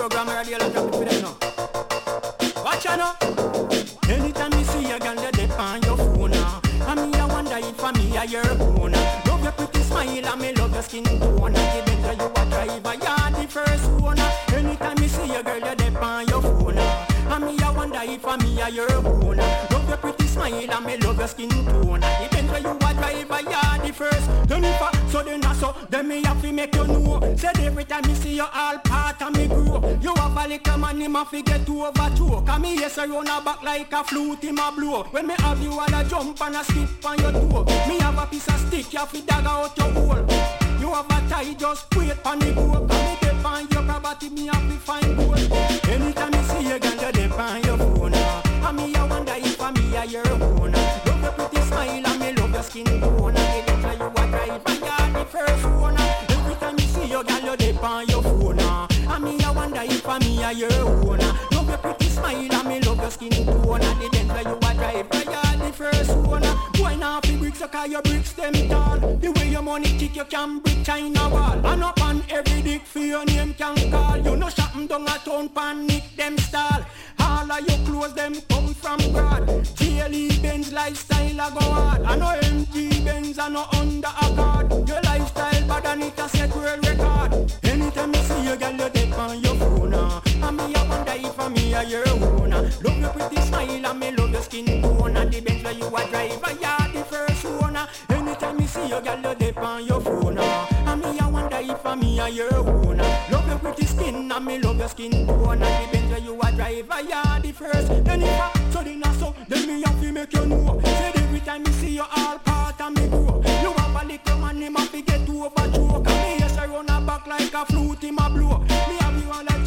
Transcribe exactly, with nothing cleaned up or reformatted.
program radio, I'll drop it for them now. Watch out now. Anytime you see a girl, you dip on your phone now. And me, I wonder if I me, I your own. Love your pretty smile and me love your skin tone. The better you a driver, you're the first one. Anytime you see a girl, you dip on your phone. And me, I wonder if I me, I your own. Love your pretty smile and me love your skin tone. The better you a driver, you're the first. Then if I, so then I so, then me have to make you know. Said every time you see you all part of me grow. You have a little man, him have to get to overthrow. Cause me yes, I run a back like a flute in my blow. When me have you all a jump and a skip on your toe. Me have a piece of stick, you have to dagger out your hole. You have a tie, just wait on the boat. Cause me dip on your property, me have to find gold. Anytime you see a girl, you dip on your phone. And me I wonder if I me a your own. Love your pretty smile and me love your skin tone. And the better you a drive and you're the first one. Every time you see your girl, you dip on your phone. And me I wonder if I me a your own. Love your pretty smile and me love your skin tone. And the better you a drive and you're the first one. Why not fi bricks, so cause your bricks them tall. The way your money kick, you can brick China wall. And up on every dick for your name can call. You know shopping down a town, panic them stall. All of your clothes them come from God. J L E Benz lifestyle a go hard. I know M G Benz I know under a guard. Your lifestyle bad and it a set world record. Anytime you see a girl you dip on your phone. And me I wonder if I me a your own. Love your pretty smile and me love your skin tone. And the Benz where you a driver, you're the first one. Anytime you see a girl you dip on your phone. And me I wonder if I me a your own. Love your pretty skin and me love your skin tone. And the Benz where you a driver, you're the first. Then if I, so then I so, then me have to make you know. Said every time you see you all part of me grow. You have a little man, him have to get to overthrow. Cause me yes I run a back like a flute